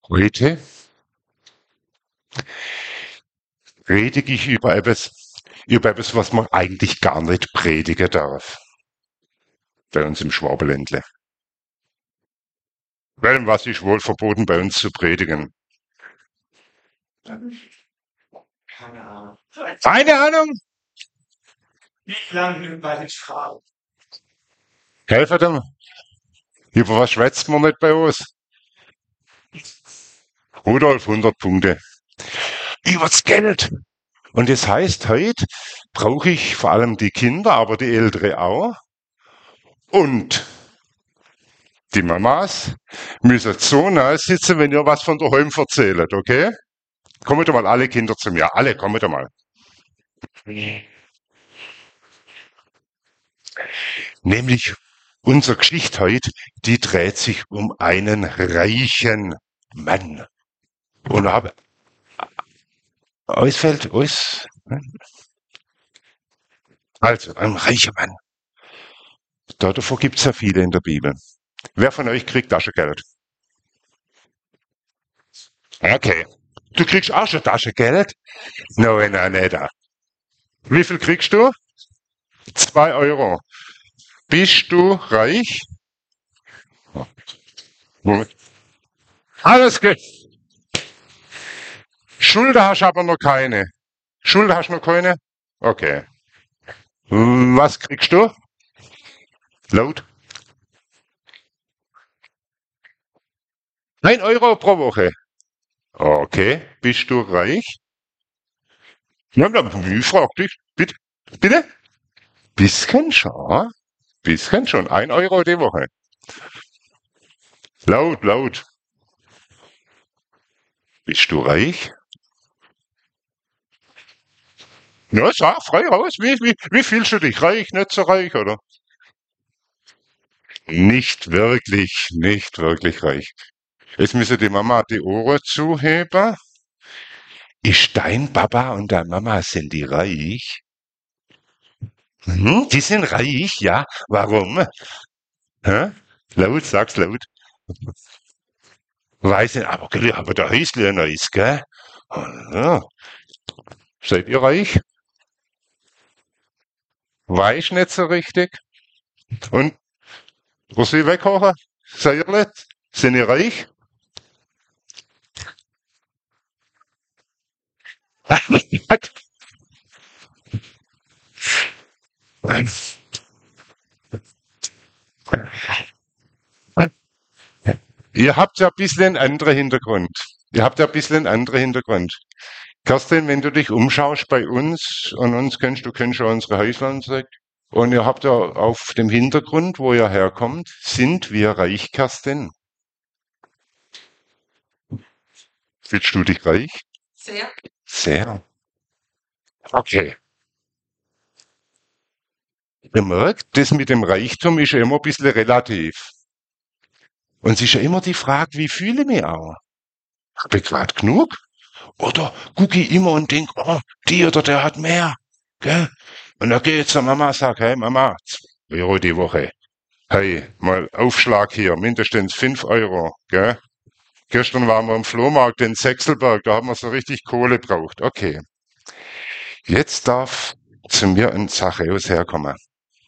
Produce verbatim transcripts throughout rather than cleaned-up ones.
Heute predige ich über etwas, über etwas, was man eigentlich gar nicht predigen darf. Bei uns im Schwabeländle. Weil was ist wohl verboten bei uns zu predigen? Keine Ahnung. Keine Ahnung! Wie lange bei den Frauen? Helfen dem! Über was schwätzt man nicht bei uns? Rudolf, hundert Punkte. Übers Geld! Und das heißt, heute brauche ich vor allem die Kinder, aber die Ältere auch. Und die Mamas müssen so nah sitzen, wenn ihr was von daheim erzählt, okay? Kommt mal alle Kinder zu mir. Alle, kommt mal. Nämlich unsere Geschichte heute, die dreht sich um einen reichen Mann. Und habe alles fällt alles. Also, ein reicher Mann. Da, davor gibt's ja viele in der Bibel. Wer von euch kriegt Taschengeld? Okay. Du kriegst auch schon Taschengeld? Nein, nein, nicht. Wie viel kriegst du? Zwei Euro. Bist du reich? Moment. Alles gut. Schulden hast aber noch keine. Schulden hast noch keine? Okay. Was kriegst du? Laut? Ein Euro pro Woche. Okay. Bist du reich? Ja, ich frag dich. Bitte? Bitte? Bisschen schon. Bisschen schon. Ein Euro die Woche. Laut, laut. Bist du reich? Ja, sag frei raus. Wie, wie, wie fühlst du dich? Reich, nicht so reich, oder? Nicht wirklich, nicht wirklich reich. Jetzt müsse die Mama die Ohren zuheben. Ist dein Papa und deine Mama, sind die reich? Hm, die sind reich, ja. Warum? Hä? Laut, sag's laut. Weiß nicht, aber, gell, aber der Häusler ist, gell? Ja. Seid ihr reich? Weiß nicht so richtig. Und, was sie wegkochen? Seid ihr nicht? Sind ihr reich? Ihr habt ja ein bisschen einen anderen Hintergrund. Ihr habt ja ein bisschen einen anderen Hintergrund. Kerstin, wenn du dich umschaust bei uns und uns kennst, du kennst ja unsere Häuslandsek, und ihr habt ja auf dem Hintergrund, wo ihr herkommt, sind wir reich, Kerstin? Fühlst du dich reich? Sehr. Sehr. Okay. Ihr merkt, das mit dem Reichtum ist ja immer ein bisschen relativ. Und es ist ja immer die Frage, wie fühle ich mich auch? Hab ich grad genug? Oder gucke ich immer und denk, oh, die oder der hat mehr. Gell? Und dann gehe ich zur Mama und sag, hey Mama, zwei Euro die Woche. Hey, mal Aufschlag hier, mindestens fünf Euro. Gell? Gestern waren wir im Flohmarkt in Sechselberg, da haben wir so richtig Kohle braucht. Okay. Jetzt darf zu mir ein Zachäus herkommen.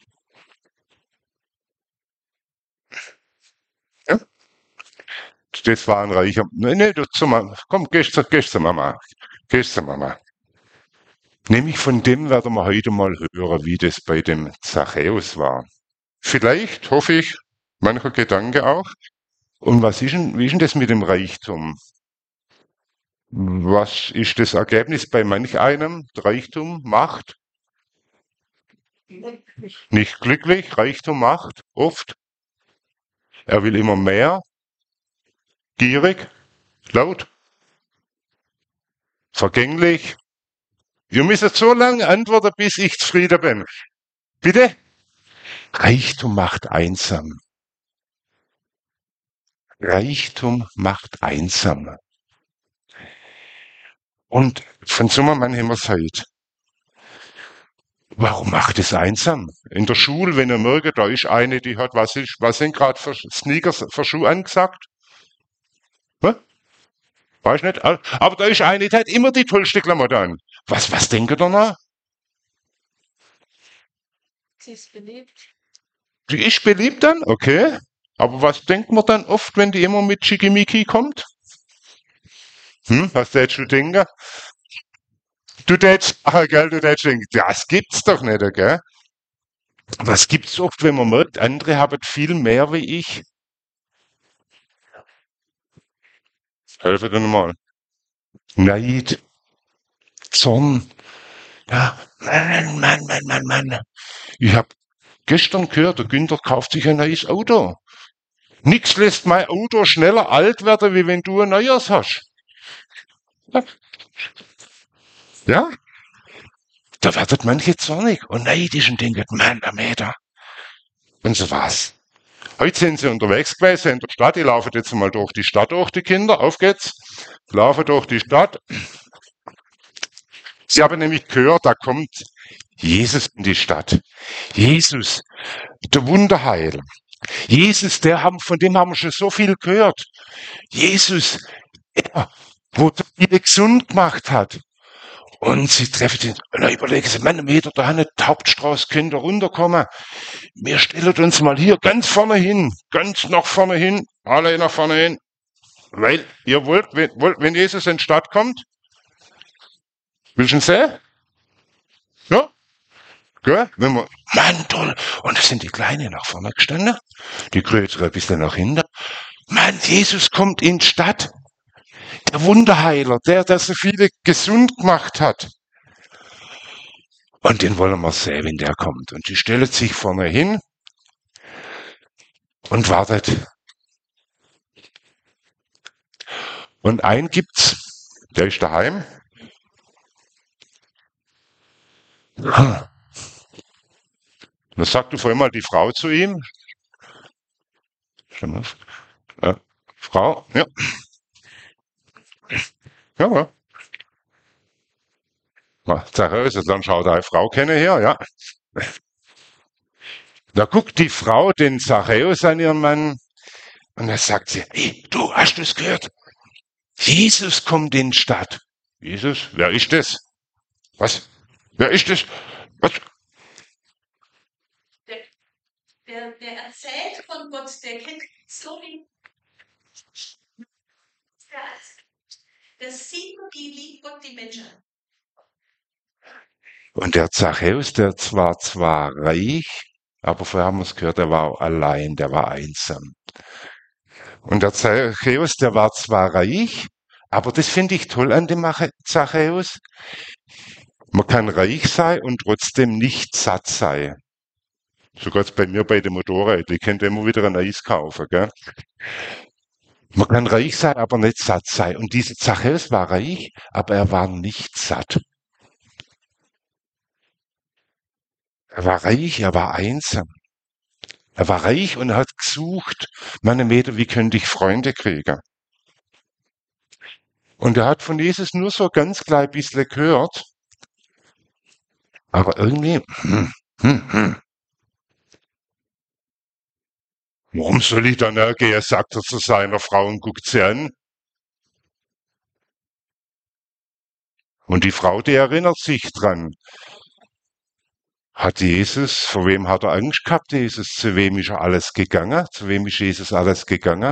Ja? Das war ein reicher. Nee, nee, du zu Mama. Komm, gehst zu, gehst zur Mama. Gehst zur Mama. Nämlich von dem werden wir heute mal hören, wie das bei dem Zachäus war. Vielleicht, hoffe ich, mancher Gedanke auch. Und was ist denn, wie ist denn das mit dem Reichtum? Was ist das Ergebnis bei manch einem? Reichtum, Macht? Nicht glücklich, Reichtum, Macht, oft. Er will immer mehr, gierig, laut, vergänglich. Ihr müsst so lange antworten, bis ich zufrieden bin. Bitte? Reichtum macht einsam. Reichtum macht einsam. Und von so einem Mann haben wir gesagt, warum macht es einsam? In der Schule, wenn ihr merkt, da ist eine, die hat, was ist, was sind gerade für Sneakers, für Schuhe angesagt? Was? Weiß nicht, aber da ist eine, die hat immer die tollste Klamotte an. Was, was denkt ihr noch? Sie ist beliebt. Die ist beliebt dann, okay. Aber was denkt man dann oft, wenn die immer mit Schickimicki kommt? Hm, was tätst du denken? Du tätst, ach, gell, du tätst denken, das gibt's doch nicht, gell? Was gibt's oft, wenn man merkt, andere haben viel mehr wie ich? Helfe dir mal. Neid, Zorn. Ja, Mann, Mann, Mann, Mann, Mann. Ich hab gestern gehört, der Günther kauft sich ein neues Auto. Nix lässt mein Auto schneller alt werden, wie wenn du ein neues hast. Ja? Da werden manche zornig und neidisch und denken, Mann, der Meter. Und so was. Heute sind sie unterwegs gewesen in der Stadt. Die laufen jetzt mal durch die Stadt durch, die Kinder. Auf geht's. Laufen durch die Stadt. Sie haben nämlich gehört, da kommt Jesus in die Stadt. Jesus, der Wunderheiler. Jesus, der haben, von dem haben wir schon so viel gehört. Jesus, er, wo der viele gesund gemacht hat. Und sie treffen ihn, und dann überlegen sie, Mann, Meter, da haben die Hauptstraße, könnt ihr runterkommen. Wir stellen uns mal hier ganz vorne hin, ganz nach vorne hin, alle nach vorne hin. Weil ihr wollt, wenn, wollt, wenn Jesus in die Stadt kommt, willst du ihn sehen? Ja? Gell? Wenn wir, Mann, toll. Und da sind die Kleinen nach vorne gestanden, die Größere ein bisschen nach hinten. Mann, Jesus kommt in die Stadt. Der Wunderheiler, der, der so viele gesund gemacht hat. Und den wollen wir sehen, wenn der kommt. Und die stellt sich vorne hin und wartet. Und einen gibt's, der ist daheim. Dann sagt vorher mal die Frau zu ihm. Äh, Frau, ja. Ja, ja. Na, Zachäus, dann schaut eine Frau kennen her, ja. Da guckt die Frau den Zachäus an ihren Mann und da sagt sie, hey, du, hast du es gehört? Jesus kommt in die Stadt. Jesus? Wer ist das? Was? Wer ist das? Was? Der, der, der erzählt von Gott, der kennt so wie der, der sieht, wie liebt Gott die Menschen. Und der Zachäus, der war zwar reich, aber vorher haben wir es gehört, der war auch allein, der war einsam. Und der Zachäus, der war zwar reich, aber das finde ich toll an dem Zachäus. Man kann reich sein und trotzdem nicht satt sein. Sogar bei mir bei den Motorrädern, die könnt immer wieder ein Eis kaufen, gell? Man kann reich sein, aber nicht satt sein. Und dieser Zachäus war reich, aber er war nicht satt. Er war reich, er war einsam. Er war reich und er hat gesucht, meine Meter, wie könnte ich Freunde kriegen? Und er hat von Jesus nur so ganz klein bisschen gehört. Aber irgendwie, hm, hm, hm. Warum soll ich dann gehen, sagt er zu seiner Frau und guckt sie an. Und die Frau, die erinnert sich dran. Hat Jesus, vor wem hat er Angst gehabt, Jesus? Zu wem ist er alles gegangen? Zu wem ist Jesus alles gegangen?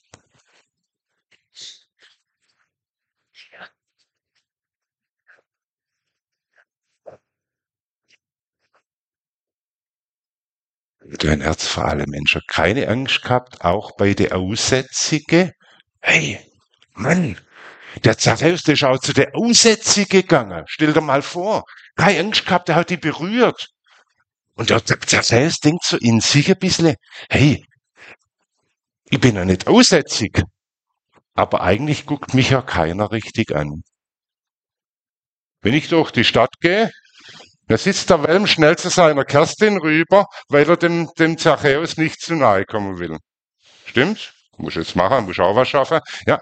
Ein Herz für alle Menschen. Keine Angst gehabt, auch bei der Aussätzigen. Hey, Mann, der Zachäus, der ist auch zu der Aussätzigen gegangen. Stell dir mal vor. Keine Angst gehabt, der hat die berührt. Und der Zachäus denkt so in sich ein bisschen, hey, ich bin ja nicht aussätzig. Aber eigentlich guckt mich ja keiner richtig an. Wenn ich durch die Stadt gehe, da sitzt der Welm schnell zu seiner Kerstin rüber, weil er dem, dem Zachäus nicht zu nahe kommen will. Stimmt? Muss jetzt machen, muss auch was schaffen. Ja.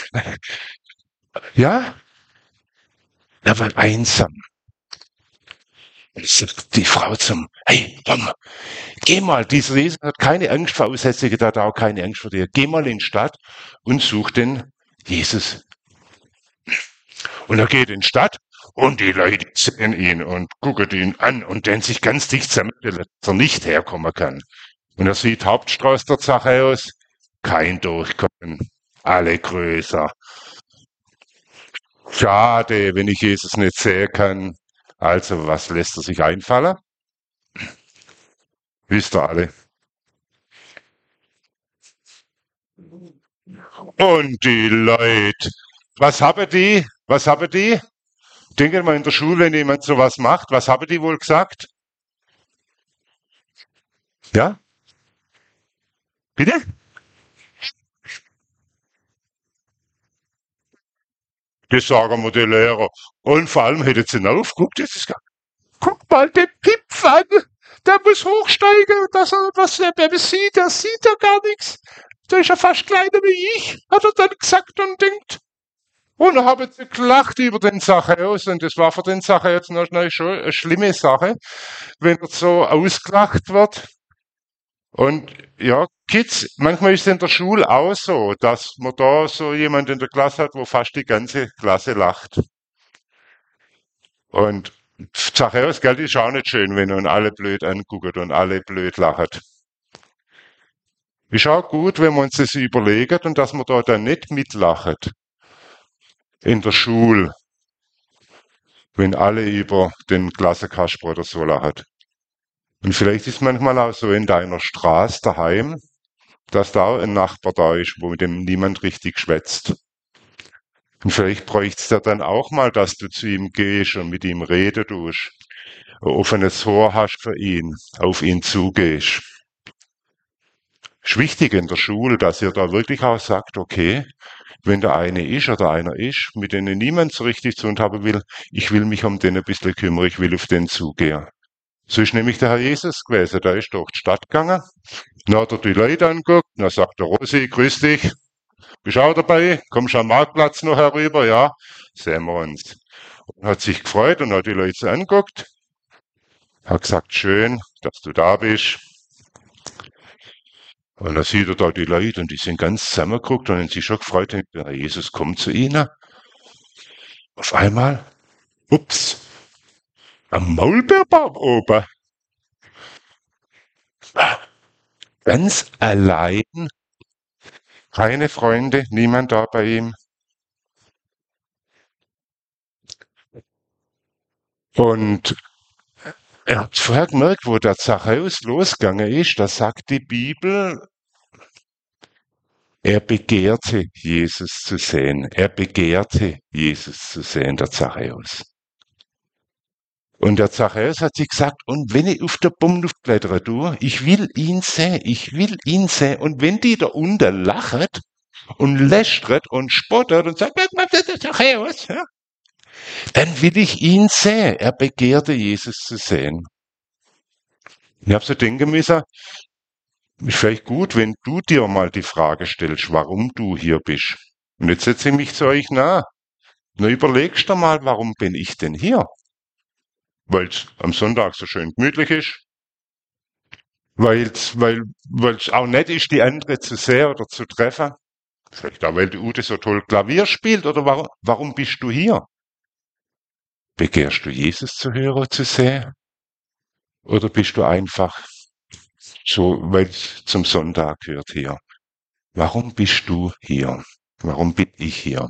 Ja? Er war einsam. Und sagt die Frau zum, hey, komm, geh mal, dieser Jesus hat keine Angst vor Aussätzigen, der hat auch keine Angst vor dir. Geh mal in die Stadt und such den Jesus. Und er geht in die Stadt und die Leute sehen ihn und gucken ihn an und den sich ganz dicht zusammenstellen, dass er nicht herkommen kann. Und er sieht Hauptstraße der Zachäus, kein Durchkommen, alle größer. Schade, wenn ich Jesus nicht sehen kann. Also, was lässt er sich einfallen? Wisst ihr alle. Und die Leute, was haben die? Was haben die? Denken wir in der Schule, wenn jemand sowas macht, was haben die wohl gesagt? Ja? Bitte? Das sagen wir die Lehrer. Und vor allem hätte sie aufgeguckt, das ist gar guck mal den Pipf an, der muss hochsteigen, dass er was er sieht, der sieht ja gar nichts. Der ist ja fast kleiner wie ich, hat er dann gesagt und denkt. Und dann haben sie gelacht über den Zachäus und das war für den Zachäus noch schon eine schlimme Sache, wenn er so ausgelacht wird. Und ja, Kids, manchmal ist es in der Schule auch so, dass man da so jemand in der Klasse hat, wo fast die ganze Klasse lacht. Und Zachäus, gell, ist auch nicht schön, wenn ihn alle blöd angucken und alle blöd lachen. Ist auch gut, wenn wir uns das überlegen und dass wir da dann nicht mitlachen. In der Schule, wenn alle über den Klassenkasper oder so lachen. Und vielleicht ist manchmal auch so in deiner Straße daheim, dass da auch ein Nachbar da ist, wo mit dem niemand richtig schwätzt. Und vielleicht bräuchte es ja dann auch mal, dass du zu ihm gehst und mit ihm reden tust. Ein offenes Ohr hast für ihn, auf ihn zugehst. Ist wichtig in der Schule, dass ihr da wirklich auch sagt, okay, wenn da eine ist oder einer ist, mit denen niemand so richtig zu tun haben will, ich will mich um den ein bisschen kümmern, ich will auf den zugehen. So ist nämlich der Herr Jesus gewesen, der ist durch die Stadt gegangen, dann hat er die Leute angeguckt, dann sagt der Rosi, grüß dich, bist auch dabei, kommst am Marktplatz noch herüber, ja, sehen wir uns. Und hat sich gefreut und hat die Leute angeguckt, hat gesagt, schön, dass du da bist. Und dann sieht er da die Leute und die sind ganz zusammengeguckt und haben sich schon gefreut, und der Herr Jesus kommt zu ihnen. Auf einmal, ups, am Maulbeerbaum oben. Ganz allein, keine Freunde, niemand da bei ihm. Und er hat vorher gemerkt, wo der Zachäus losgegangen ist, da sagt die Bibel, er begehrte, Jesus zu sehen. Er begehrte, Jesus zu sehen, der Zachäus. Und der Zachäus hat sich gesagt, und wenn ich auf der Baumluft klettere, du, ich will ihn sehen, ich will ihn sehen. Und wenn die da unten lachet und lästert und spottet und sagt, das ist der Zachäus, ja, dann will ich ihn sehen. Er begehrte, Jesus zu sehen. Ich habe so denken müssen, ist vielleicht gut, wenn du dir mal die Frage stellst, warum du hier bist. Und jetzt setze ich mich zu euch nah. Na, überlegst du mal, warum bin ich denn hier? Weil es am Sonntag so schön gemütlich ist, weil's, weil es auch nett ist, die andere zu sehen oder zu treffen. Vielleicht auch, weil die Ute so toll Klavier spielt, oder warum, warum bist du hier? Begehrst du Jesus zu hören, zu sehen? Oder bist du einfach so, weil es zum Sonntag gehört hier? Warum bist du hier? Warum bin ich hier?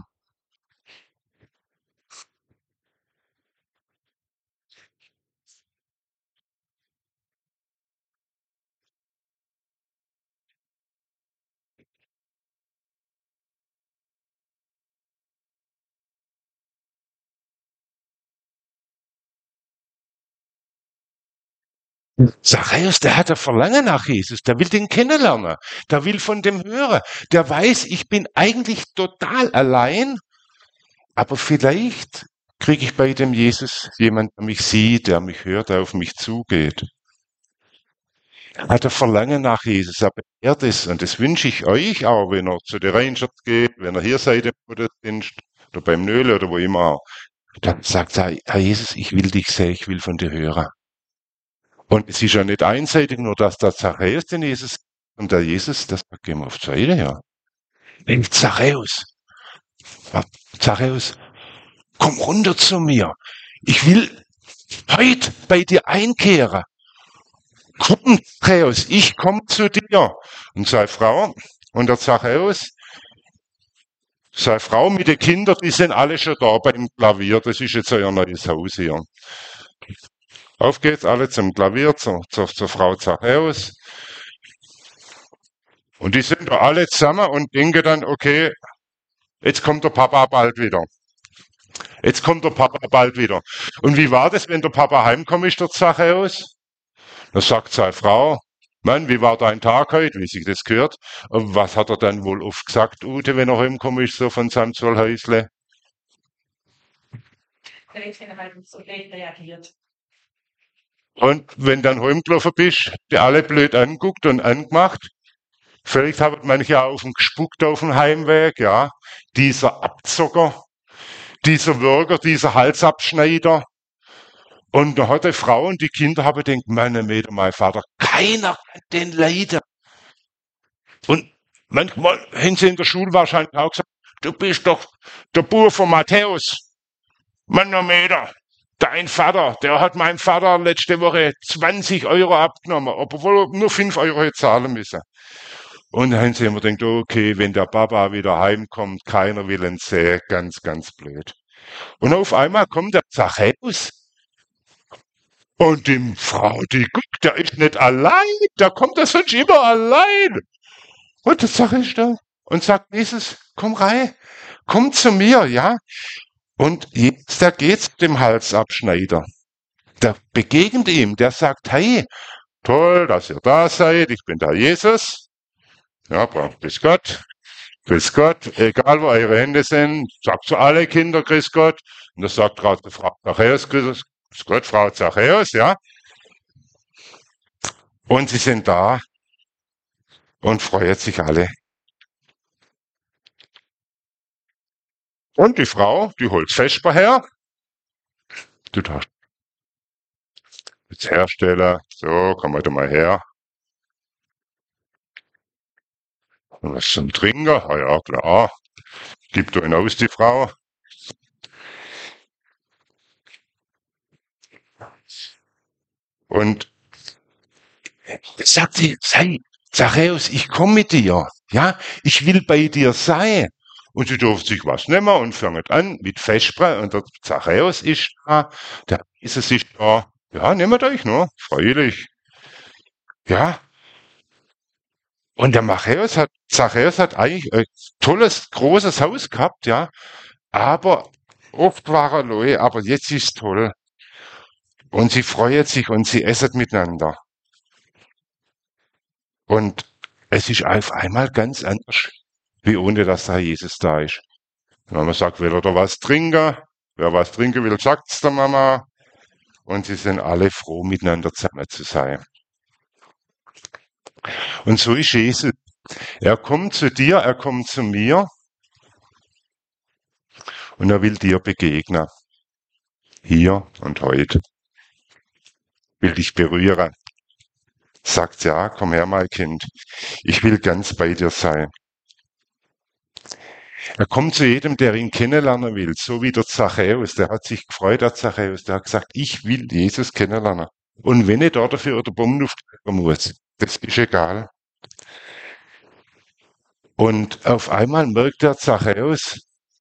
Zachäus, der hat ein Verlangen nach Jesus, der will den kennenlernen, der will von dem hören, der weiß, ich bin eigentlich total allein, aber vielleicht kriege ich bei dem Jesus jemand, der mich sieht, der mich hört, der auf mich zugeht. Er hat ein Verlangen nach Jesus, aber er das, und das wünsche ich euch auch, wenn ihr zu den Rangers geht, wenn ihr hier seid im Gottesdienst oder beim Nöle oder wo immer, dann sagt er, Herr Jesus, ich will dich sehen, ich will von dir hören. Und es ist ja nicht einseitig nur, dass der Zachäus den Jesus und der Jesus, das gehen wir auf die Seite, ja. Nämlich Zachäus. Zachäus, komm runter zu mir. Ich will heute bei dir einkehren. Komm, Zachäus, ich komme zu dir. Und seine Frau und der Zachäus, seine Frau mit den Kindern, die sind alle schon da beim Klavier. Das ist jetzt euer neues Haus hier. Auf geht's alle zum Klavier, zur, zur, zur Frau Zachäus. Und die sind da alle zusammen und denken dann, okay, jetzt kommt der Papa bald wieder. Jetzt kommt der Papa bald wieder. Und wie war das, wenn der Papa heimkommt, ist der Zachäus? Da sagt seine Frau, Mann, wie war dein Tag heute, wie sich das gehört? Und was hat er dann wohl oft gesagt, Ute, wenn er heimkommt, ist so von seinem Zollhäusle? Der ist halt so blöd reagiert. Und wenn dann heimgelaufen bist, die alle blöd anguckt und angemacht, vielleicht haben manche auch auf den gespuckt auf dem Heimweg, ja. Dieser Abzocker, dieser Würger, dieser Halsabschneider. Und da hat die Frau und die Kinder haben gedacht, meine Meter, mein Vater, keiner kann den leiden. Und manchmal haben sie in der Schule wahrscheinlich auch gesagt, du bist doch der Bub von Matthäus. Manometer, dein Vater, der hat meinem Vater letzte Woche zwanzig Euro abgenommen, obwohl er nur fünf Euro hätte zahlen müssen. Und dann haben sie immer gedacht, okay, wenn der Papa wieder heimkommt, keiner will ihn sehen, ganz, ganz blöd. Und auf einmal kommt der Zachäus. Und die Frau, die guckt, der ist nicht allein, der kommt das sonst immer allein. Und der Zachäus da und sagt, Jesus, komm rein, komm zu mir, ja. Und jetzt, da geht's dem Halsabschneider. Der begegnet ihm, der sagt, hey, toll, dass ihr da seid, ich bin der Jesus. Ja, grüß Gott, grüß Gott, egal wo eure Hände sind, sagt zu alle Kinder, grüß Gott. Und das sagt gerade die Frau Zachäus, grüß Gott, Frau Zachäus, ja. Und sie sind da und freuen sich alle. Und die Frau, die holt Vesper her. Du darfst jetzt herstellen. So, komm heute mal her. Und was zum Trinken? Ah ja, klar. Gib du ihn aus, die Frau. Und sagt sie, sei, Zachäus, ich komme mit dir. Ja, ich will bei dir sein. Und sie durfte sich was nehmen und fängt an mit Vesper. Und der Zachäus ist da, der Jesus ist da. Ja, nehmt euch nur, freilich. Ja. Und der Matthäus hat, Zachäus hat eigentlich ein tolles, großes Haus gehabt, ja. Aber oft war er neu, aber jetzt ist es toll. Und sie freuen sich und sie essen miteinander. Und es ist auf einmal ganz anders, wie ohne dass da Jesus da ist. Die Mama sagt, will er da was trinken? Wer was trinken will, sagt's der Mama. Und sie sind alle froh, miteinander zusammen zu sein. Und so ist Jesus. Er kommt zu dir, er kommt zu mir und er will dir begegnen. Hier und heute. Will dich berühren. Sagt, ja, komm her, mein Kind. Ich will ganz bei dir sein. Er kommt zu jedem, der ihn kennenlernen will, so wie der Zachäus. Der hat sich gefreut, der Zachäus. Der hat gesagt, ich will Jesus kennenlernen. Und wenn ich da dafür der Baum aufsteigen muss, das ist egal. Und auf einmal merkt der Zachäus,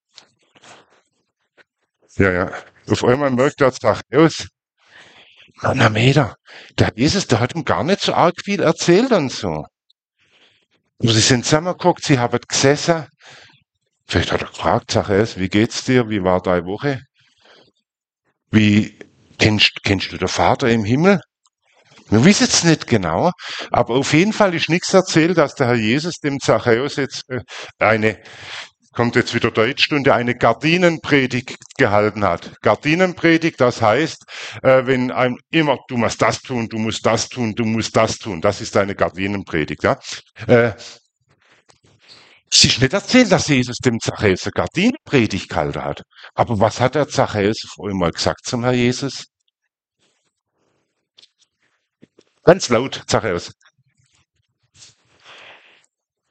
ja, ja, auf einmal merkt der Zachäus, na, Meter, der Jesus, der hat ihm gar nicht so arg viel erzählt und so. Und sie sind zusammengeguckt, sie haben gesessen. Vielleicht hat er gefragt, Zachäus, wie geht's dir? Wie war deine Woche? Wie, kennst, kennst du den Vater im Himmel? Wir wissen es nicht genau, aber auf jeden Fall ist nichts erzählt, dass der Herr Jesus dem Zachäus jetzt äh, eine, kommt jetzt wieder Deutschstunde, eine Gardinenpredigt gehalten hat. Gardinenpredigt, das heißt, äh, wenn einem immer, du musst das tun, du musst das tun, du musst das tun, das ist eine Gardinenpredigt. Ja? Äh, es ist nicht erzählt, dass Jesus dem Zachäus eine Gardinenpredigt gehalten hat. Aber was hat der Zachäus vorhin mal gesagt zum Herr Jesus? Ganz laut, Zachäus.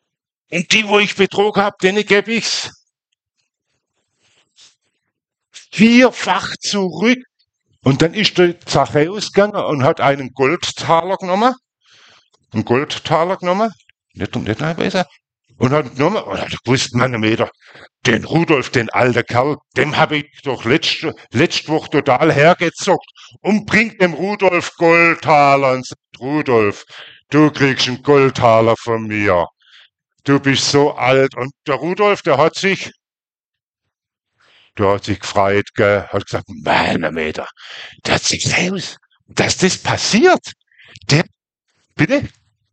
Und die, wo ich betrogen habe, denen gebe ich's. vierfach zurück. Und dann ist der Zachäus gegangen und hat einen Goldtaler genommen, einen Goldtaler genommen, nicht, nicht besser, und hat genommen, und hat gewusst, Mann, Meter, den Rudolf, den alten Kerl, dem habe ich doch letzte, letzte Woche total hergezockt und bringt dem Rudolf Goldtaler und sagt, Rudolf, du kriegst einen Goldtaler von mir. Du bist so alt. Und der Rudolf, der hat sich, der hat sich gefreut, gell, hat gesagt, meine Meter, der Zachäus, dass das passiert. Der, bitte?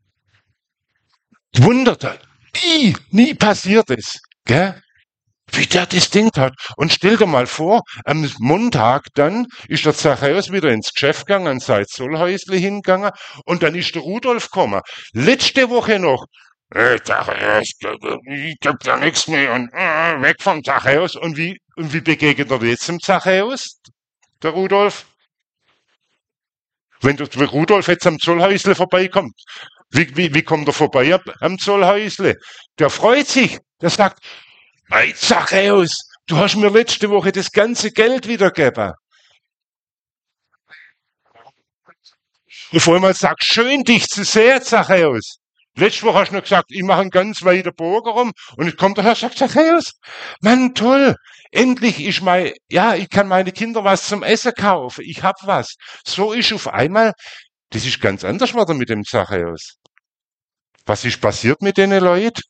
Wundert, nie, nie passiert es, gell? Wie der das Ding hat. Und stell dir mal vor, am Montag dann ist der Zachäus wieder ins Geschäft gegangen, an sein Zollhäusle hingegangen und dann ist der Rudolf gekommen. Letzte Woche noch, äh, Zachäus, ich geb da nichts mehr und äh, weg vom Zachäus. Und wie, und wie begegnet er jetzt dem Zachäus, der Rudolf? Wenn der Rudolf jetzt am Zollhäusle vorbeikommt, wie, wie, wie kommt er vorbei am Zollhäusle? Der freut sich, der sagt, hey Zachäus, du hast mir letzte Woche das ganze Geld wiedergegeben. Und vor allem sagt, schön dich zu sehen, Zachäus. Letzte Woche hast du noch gesagt, ich mache einen ganz weiten Bogen rum. Und jetzt kommt der Herr und sagt, Zachäus, Mann, toll. Endlich ist mein, ja, ich kann meine Kinder was zum Essen kaufen. Ich hab was. So ist auf einmal, das ist ganz anders geworden mit dem Zachäus. Was ist passiert mit den Leuten?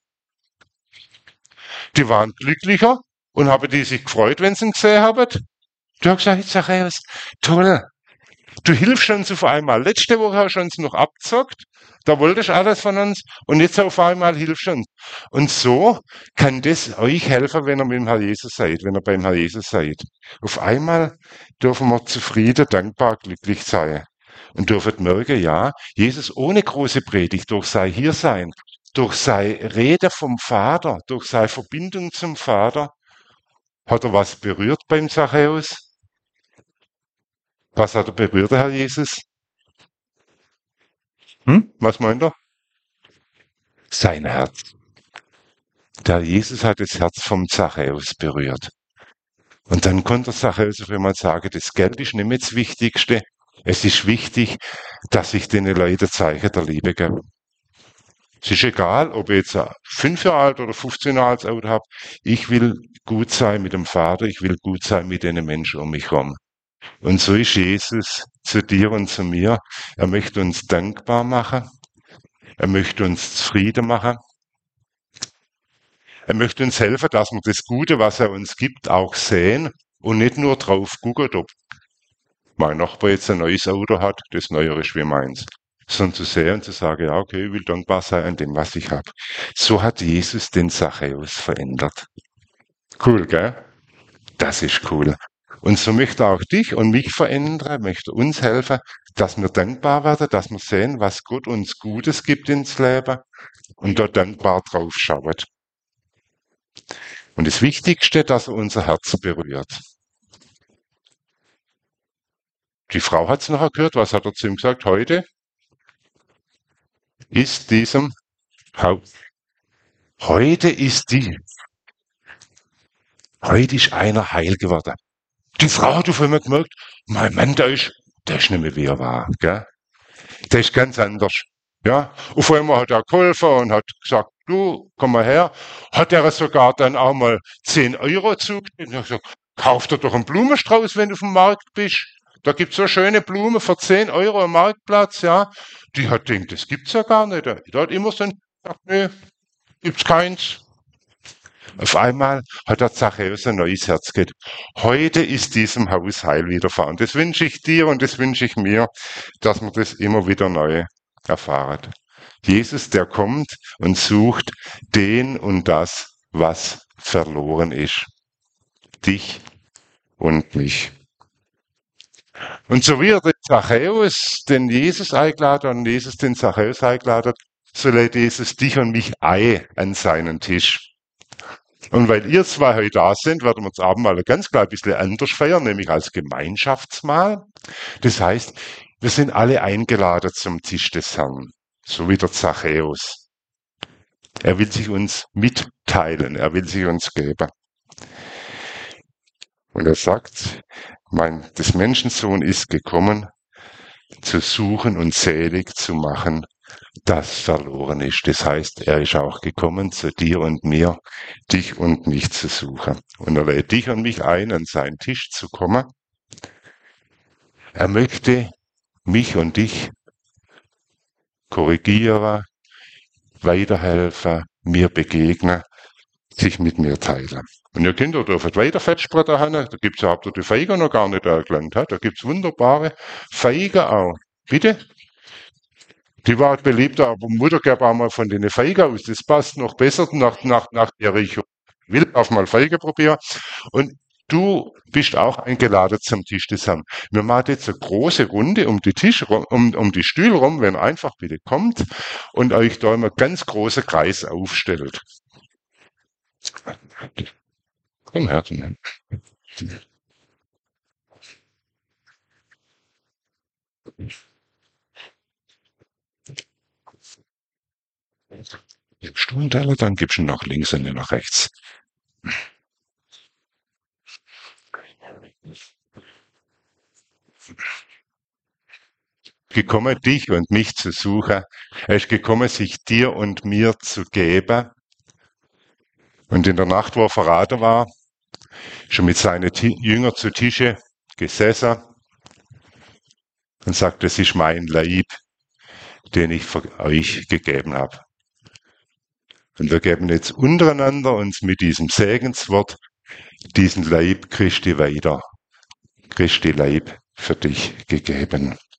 Die waren glücklicher und haben die sich gefreut, wenn sie ihn gesehen haben. Du hast gesagt, Zachäus, toll. Du hilfst uns auf einmal. Letzte Woche hast du uns noch abgezockt. Da wolltest du alles von uns. Und jetzt auf einmal hilfst du uns. Und so kann das euch helfen, wenn ihr mit dem Herr Jesus seid, wenn ihr beim Herr Jesus seid. Auf einmal dürfen wir zufrieden, dankbar, glücklich sein. Und dürfen merken, ja, Jesus ohne große Predigt, durch sein Hiersein, durch seine Rede vom Vater, durch seine Verbindung zum Vater, hat er was berührt beim Zachäus? Was hat er berührt, der Herr Jesus? Hm? Was meint er? Sein Herz. Der Jesus hat das Herz vom Zachäus berührt. Und dann konnte der Zachäus auf einmal sagen, das Geld ist nicht mehr das Wichtigste. Es ist wichtig, dass ich den Leuten Zeichen der Liebe gebe. Es ist egal, ob ich jetzt fünf Jahre alt oder fünfzehn Jahre alt Auto habe. Ich will gut sein mit dem Vater, ich will gut sein mit den Menschen um mich herum. Und so ist Jesus zu dir und zu mir. Er möchte uns dankbar machen. Er möchte uns zufrieden machen. Er möchte uns helfen, dass wir das Gute, was er uns gibt, auch sehen und nicht nur drauf gucken, ob mein Nachbar jetzt ein neues Auto hat, das neuer ist wie meins. Sondern zu sehen und zu sagen, ja, okay, ich will dankbar sein an dem, was ich habe. So hat Jesus den Zachäus verändert. Cool, gell? Das ist cool. Und so möchte er auch dich und mich verändern, möchte uns helfen, dass wir dankbar werden, dass wir sehen, was Gott uns Gutes gibt ins Leben und dort dankbar drauf schauen. Und das Wichtigste, dass er unser Herz berührt. Die Frau hat es nachher gehört, was hat er zu ihm gesagt? Heute ist diesem Haus. Heute ist die. Heute ist einer heil geworden. Die Frau hat auf einmal gemerkt, mein Mann, der ist, der ist nicht mehr wie er war, gell? Der ist ganz anders. Ja, auf einmal hat er geholfen und hat gesagt, du, komm mal her. Hat er sogar dann auch mal zehn Euro zugeschickt. Er hat gesagt, kauf dir doch einen Blumenstrauß, wenn du auf dem Markt bist. Da gibt's so schöne Blumen für zehn Euro am Marktplatz, ja. Die hat gedacht, das gibt's ja gar nicht. Die hat immer so gesagt, nee, gibt's keins. Auf einmal hat der Zachäus ein neues Herz gehabt. Heute ist diesem Haus Heil widerfahren. Das wünsche ich dir und das wünsche ich mir, dass wir das immer wieder neu erfahren. Jesus, der kommt und sucht den und das, was verloren ist. Dich und mich. Und so wie er den Zachäus, den Jesus eingeladen und Jesus den Zachäus eingeladen, so lädt Jesus dich und mich ein an seinen Tisch. Und weil ihr zwei heute da sind, werden wir das Abendmahl ein ganz klein bisschen anders feiern, nämlich als Gemeinschaftsmahl. Das heißt, wir sind alle eingeladen zum Tisch des Herrn, so wie der Zachäus. Er will sich uns mitteilen, er will sich uns geben. Und er sagt, mein, des Menschensohn ist gekommen, zu suchen und selig zu machen, das verloren ist. Das heißt, er ist auch gekommen, zu dir und mir, dich und mich zu suchen. Und er lädt dich und mich ein, an seinen Tisch zu kommen. Er möchte mich und dich korrigieren, weiterhelfen, mir begegnen, sich mit mir teilen. Und ihr Kinder dürft weiter Fettspretter haben, da gibt's ja, habt ihr die Feigen noch gar nicht erklärt, da gibt's wunderbare Feigen auch. Bitte? Die war beliebt, aber Mutter gab auch mal von den Feigen aus, das passt noch besser nach, nach, nach der ich will, auch mal Feige probieren. Und du bist auch eingeladen zum Tisch zusammen. Wir machen jetzt eine große Runde um die Tisch, um, um die Stühle rum, wenn ihr einfach bitte kommt und euch da immer ganz große Kreis aufstellt. Komm her zu mir. Gibst du einen Teller, dann gibst du ihn nach links und nicht nach rechts. Gekommen, dich und mich zu suchen. Er ist gekommen, sich dir und mir zu geben. Und in der Nacht, wo er verraten war, schon mit seinen Jüngern zu Tische gesessen und sagt, das ist mein Leib, den ich für euch gegeben habe. Und wir geben jetzt untereinander uns mit diesem Segenswort diesen Leib Christi weiter. Christi Leib für dich gegeben.